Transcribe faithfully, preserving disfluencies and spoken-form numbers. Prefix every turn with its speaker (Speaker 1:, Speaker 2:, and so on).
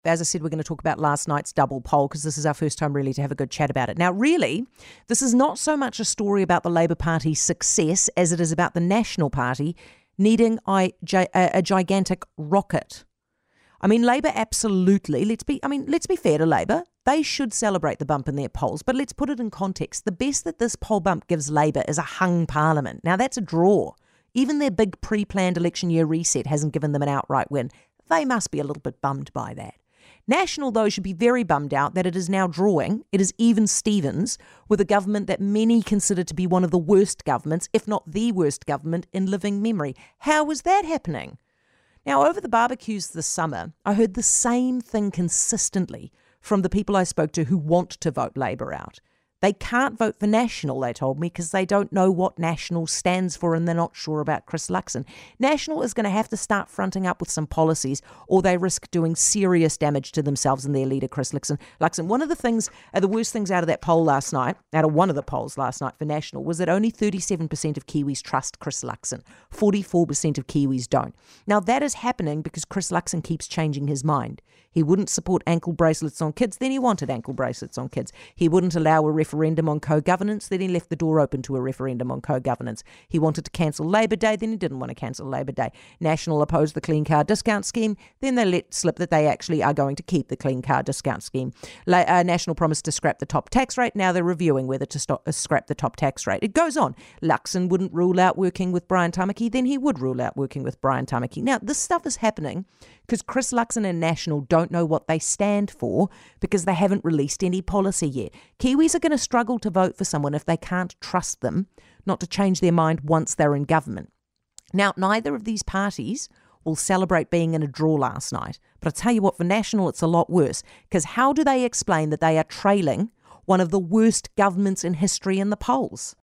Speaker 1: as I said, we're going to talk about last night's double poll because this is our first time really to have a good chat about it. Now, really, this is not so much a story about the Labour Party's success as it is about the National Party needing a, a gigantic rocket. I mean, Labour absolutely, let's be, I mean, let's be fair to Labour. They should celebrate the bump in their polls, but let's put it in context. The best that this poll bump gives Labour is a hung parliament. Now, that's a draw. Even their big pre-planned election year reset hasn't given them an outright win. They must be a little bit bummed by that. National, though, should be very bummed out that it is now drawing, it is even Stevens, with a government that many consider to be one of the worst governments, if not the worst government in living memory. How is that happening? Now, over the barbecues this summer, I heard the same thing consistently from the people I spoke to who want to vote Labour out. They can't vote for National, they told me, because they don't know what National stands for and they're not sure about Chris Luxon. National is going to have to start fronting up with some policies or they risk doing serious damage to themselves and their leader, Chris Luxon. Luxon. One of the things, uh, the worst things out of that poll last night, out of one of the polls last night for National, was that only thirty-seven percent of Kiwis trust Chris Luxon. forty-four percent of Kiwis don't. Now, that is happening because Chris Luxon keeps changing his mind. He wouldn't support ankle bracelets on kids, then he wanted ankle bracelets on kids. He wouldn't allow a referendum on co-governance, then he left the door open to a referendum on co-governance. He wanted to cancel Labour Day, then he didn't want to cancel Labour Day. National opposed the clean car discount scheme, then they let slip that they actually are going to keep the clean car discount scheme. La- uh, National promised to scrap the top tax rate, now they're reviewing whether to stop, uh, scrap the top tax rate. It goes on. Luxon wouldn't rule out working with Brian Tamaki, then he would rule out working with Brian Tamaki. Now, this stuff is happening because Chris Luxon and National don't know what they stand for because they haven't released any policy yet. Kiwis are going to struggle to vote for someone if they can't trust them not to change their mind once they're in government. Now, neither of these parties will celebrate being in a draw last night. But I tell you what, for National, it's a lot worse because how do they explain that they are trailing one of the worst governments in history in the polls?